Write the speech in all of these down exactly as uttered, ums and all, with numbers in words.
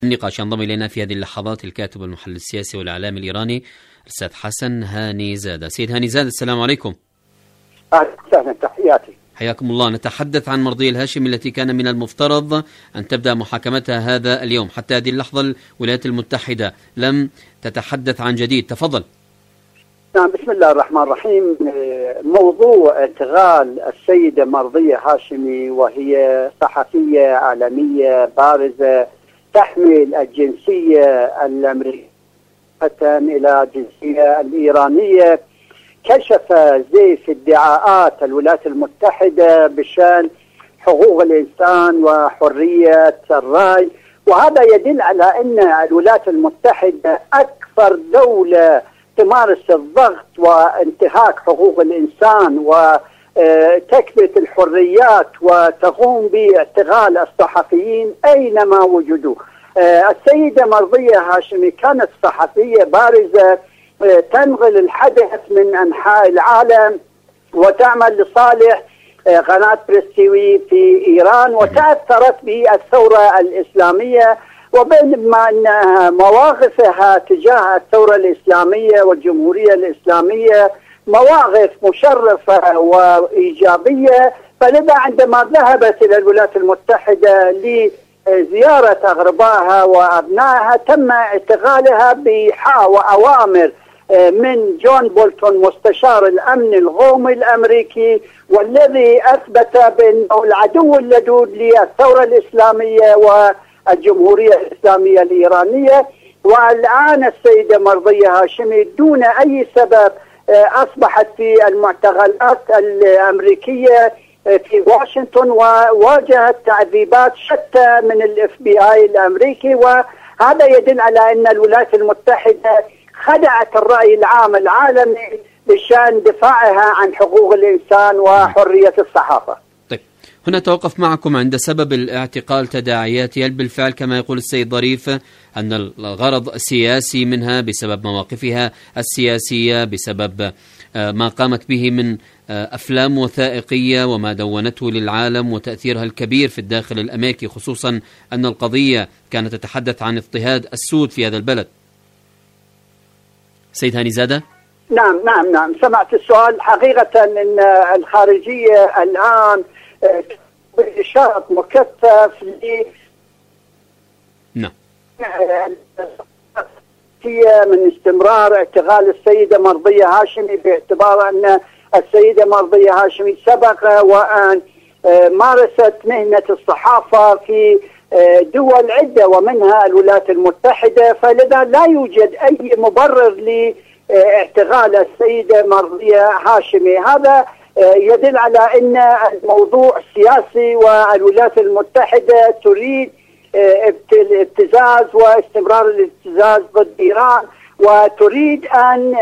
النقاش. ينضم إلينا في هذه اللحظات الكاتب والمحلل السياسي والإعلامي الإيراني الأستاذ حسن هاني زادة. سيد هاني زادة، السلام عليكم. أهلا وسهلا، تحياتي. حياكم الله. نتحدث عن مرضية الهاشمي التي كان من المفترض أن تبدأ محاكمتها هذا اليوم. حتى هذه اللحظة الولايات المتحدة لم تتحدث عن جديد. تفضل. نعم، بسم الله الرحمن الرحيم. موضوع ادغال السيدة مرضية هاشمي، وهي صحفية عالمية بارزة تحمل الجنسية الأمريكية إلى الجنسية الإيرانية، كشف زيف ادعاءات الولايات المتحدة بشأن حقوق الإنسان وحرية الرأي، وهذا يدل على أن الولايات المتحدة أكثر دولة تمارس الضغط وانتهاك حقوق الإنسان وتكبت الحريات وتقوم باعتقال الصحفيين أينما وجدوا. السيدة مرضية هاشمي كانت صحفية بارزة تنقل الحدث من أنحاء العالم وتعمل لصالح قناة بريس تي في في إيران، وتأثرت بالثورة الإسلامية، وبينما أن مواقفها تجاه الثورة الإسلامية والجمهورية الإسلامية مواقف مشرفة وإيجابية، فلذا عندما ذهبت إلى الولايات المتحدة لزيارة أغربائها وأبنائها تم اعتقالها بحا وأوامر من جون بولتون مستشار الأمن القومي الأمريكي، والذي أثبت بأنه العدو اللدود للثورة الإسلامية والجمهورية الإسلامية الإيرانية. والآن السيدة مرضية هاشمي دون أي سبب أصبحت في المعتقلات الأمريكية في واشنطن، وواجهت تعذيبات شتى من الاف بي اي الأمريكي، وهذا يدل على أن الولايات المتحدة خدعت الرأي العام العالمي بشأن دفاعها عن حقوق الإنسان وحرية الصحافة. طيب، هنا توقف معكم عند سبب الاعتقال تداعياته. هل بالفعل كما يقول السيد ظريف أن الغرض سياسي منها بسبب مواقفها السياسية، بسبب ما قامت به من أفلام وثائقية وما دونته للعالم وتأثيرها الكبير في الداخل الأمريكي، خصوصا أن القضية كانت تتحدث عن اضطهاد السود في هذا البلد؟ سيد هاني زادة. نعم نعم نعم سمعت السؤال. حقيقة أن الخارجية الآن بإشارة مكثف ل نعم من استمرار اعتقال السيدة مرضية هاشمي، باعتبار أن السيدة مرضية هاشمي سبق وأن مارست مهنة الصحافة في دول عدة ومنها الولايات المتحدة، فلذا لا يوجد أي مبرر لاعتقال السيدة مرضية هاشمي. هذا يدل على أن الموضوع سياسي، والولايات المتحدة تريد ابتزاز واستمرار الابتزاز ضد إيران، وتريد أن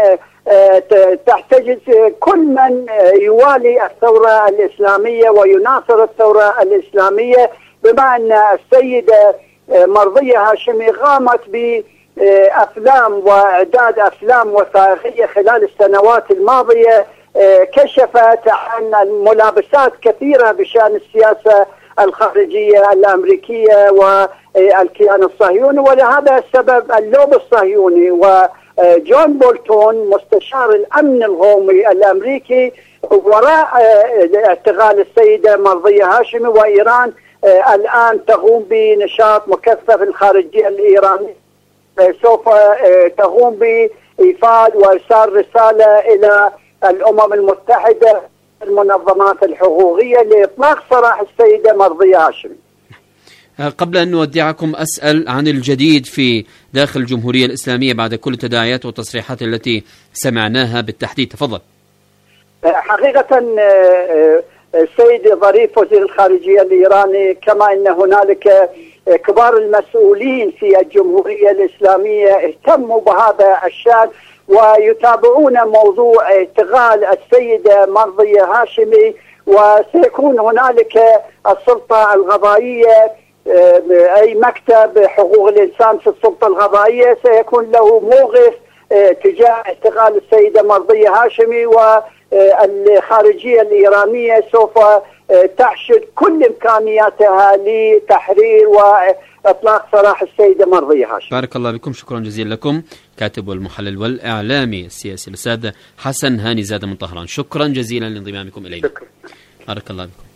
تحتجز كل من يوالي الثورة الإسلامية ويناصر الثورة الإسلامية، بما أن السيدة مرضية هاشمي قامت بأفلام وإعداد أفلام وثائقية خلال السنوات الماضية كشفت عن ملابسات كثيرة بشأن السياسة الخارجية الأمريكية والكيان الصهيوني، ولهذا السبب اللوب الصهيوني وجون بولتون مستشار الأمن القومي الأمريكي وراء اعتقال السيدة مرضية هاشمي. وإيران الآن تقوم بنشاط مكثف الخارجية الإيرانية، سوف تقوم بإيفاد وإرسال رسالة إلى الأمم المتحدة المنظمات الحقوقية لإطلاق سراح السيدة مرضية هاشمي. قبل أن نودعكم أسأل عن الجديد في داخل الجمهورية الإسلامية بعد كل التداعيات والتصريحات التي سمعناها بالتحديد. تفضل. حقيقة السيد ظريف وزير الخارجية الإيراني، كما أن هنالك كبار المسؤولين في الجمهورية الإسلامية اهتموا بهذا الشأن ويتابعون موضوع اعتقال السيدة مرضية هاشمي، وسيكون هنالك السلطة القضائية، أي مكتب حقوق الإنسان في السلطة القضائية سيكون له موقف تجاه اعتقال السيدة مرضية هاشمي، والخارجية الإيرانية سوف تحشد كل إمكانياتها لتحرير وإطلاق سراح السيدة مرضية هاشم. بارك الله بكم، شكرا جزيلا لكم. كاتب والمحلل والإعلامي السياسي الأستاذ حسن هاني زادة من طهران، شكرا جزيلا لانضمامكم إلينا. شكرا. بارك الله بكم.